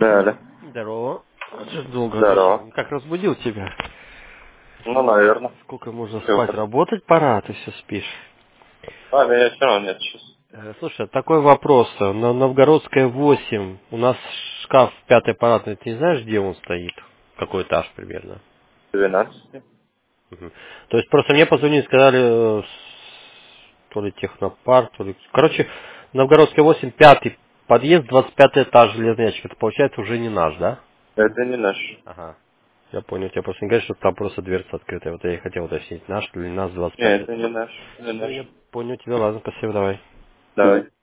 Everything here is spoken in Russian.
Да, да. Здорово. Что долго Здорово. отвечал? Как разбудил тебя? Ну, наверное. Сколько можно Все спать? хорошо. Работать пора, а ты все спишь. А, меня все равно нет сейчас. Слушай, такой вопрос. На Новгородская 8. У нас шкаф пятый аппаратный. Ты не знаешь, где он стоит? Какой этаж примерно? 12. Мгм. То есть просто мне позвонили, сказали, то ли технопарк, то ли... Короче, Новгородская 8, пятый подъезд, 25 этаж, железный ящик. Это получается уже не наш, да? Это не наш. Ага. Я понял, тебя просто не говорят, что там просто дверца открытая. Вот я и хотел уточнить, наш или нас Нет, 25 это не этаж. наш. Не Все, наш. я понял тебя, ладно, спасибо, давай. Давай.